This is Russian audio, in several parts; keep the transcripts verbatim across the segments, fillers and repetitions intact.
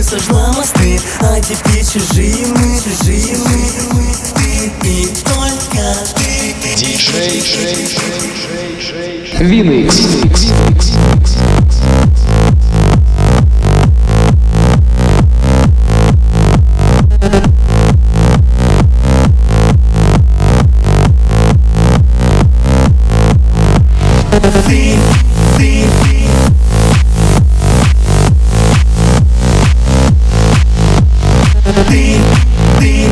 сожгла мосты, а теперь чужие мы, чужие мы. Ты и только ты. Диджей Виникс. Ты, ты, ты, ты,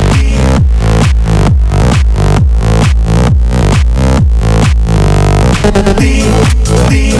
ты, ты,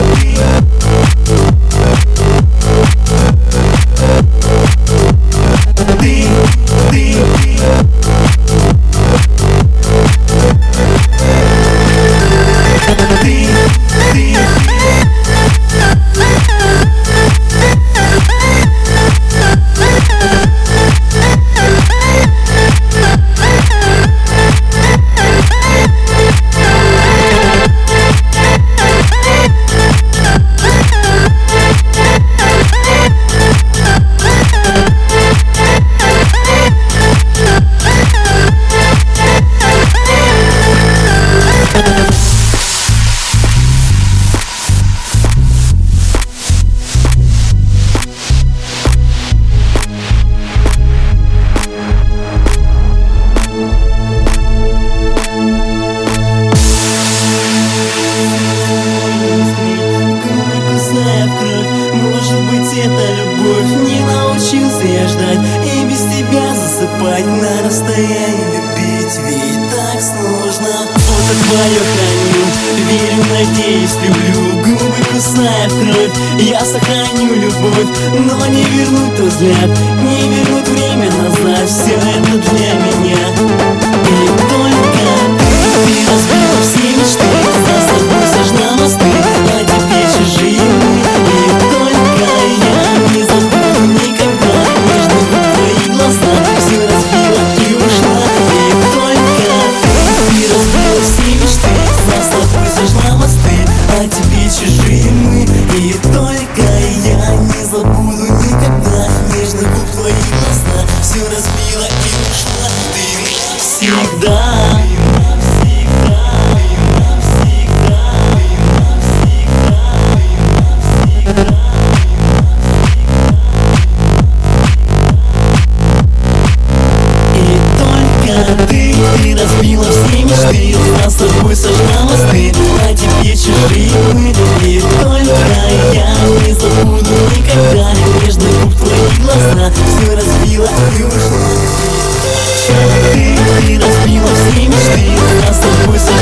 и без тебя засыпать, на расстоянии любить, ведь так сложно. Фото твое храню, верю, надеюсь, люблю. Губы кусая в кровь, я сохраню любовь, но не вернуть тот взгляд, не вернуть время назад. Все это для меня. И только ты разбила все мечты, за собой сожгла мосты, а теперь чужие мы. И только я не забуду никогда нежных губ твоих глаза. Все разбила и ушла. И только ты, ты разбила все мечты, за собой сожгла мосты, а теперь чужие мы. И только я не забуду никогда нежных губ твоих глаза. Все разбила и ушла. Ты навсегда. Ты, ты разбила все мечты, за собой сожгла мосты, а теперь чужие мы. И только я не забуду никогда нежных губ твоих глаза. Все разбила и ушла. Ты, ты разбила все мечты, за собой сожгла